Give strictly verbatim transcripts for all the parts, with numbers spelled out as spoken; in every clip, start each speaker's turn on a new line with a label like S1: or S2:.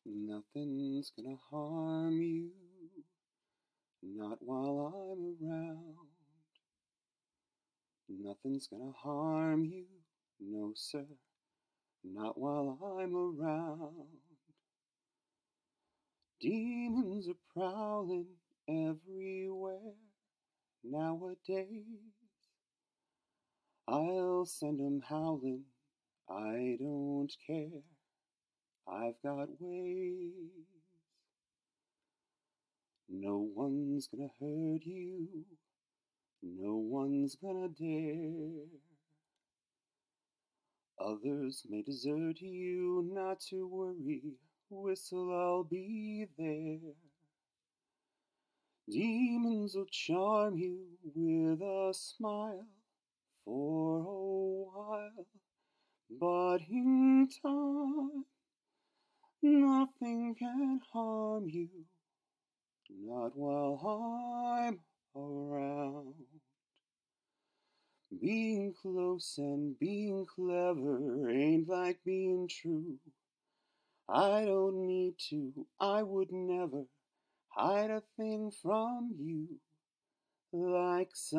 S1: Nothing's gonna harm you, not while I'm around. Nothing's gonna harm you, no sir, not while I'm around. Demons are prowling everywhere nowadays. I'll send 'em howling, I don't care, I've got ways. No one's gonna hurt you, no one's gonna dare. Others may desert you, not to worry, whistle, I'll be there. Demons will charm you with a smile for a while, but in time, nothing can harm you, not while I'm around. Being close and being clever ain't like being true. I don't need to, I would never hide a thing from you like some.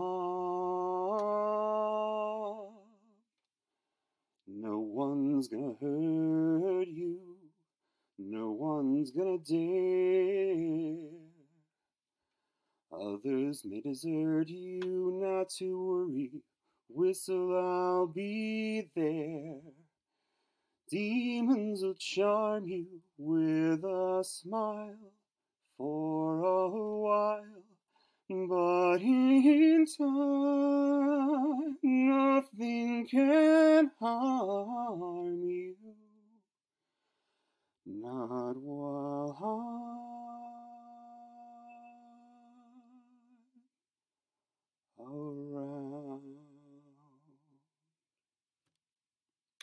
S1: No one's gonna hurt you, no one's gonna dare. Others may desert you, not to worry, whistle, I'll be there. Demons will charm you with a smile for a while, but in time, nothing can harm you, not while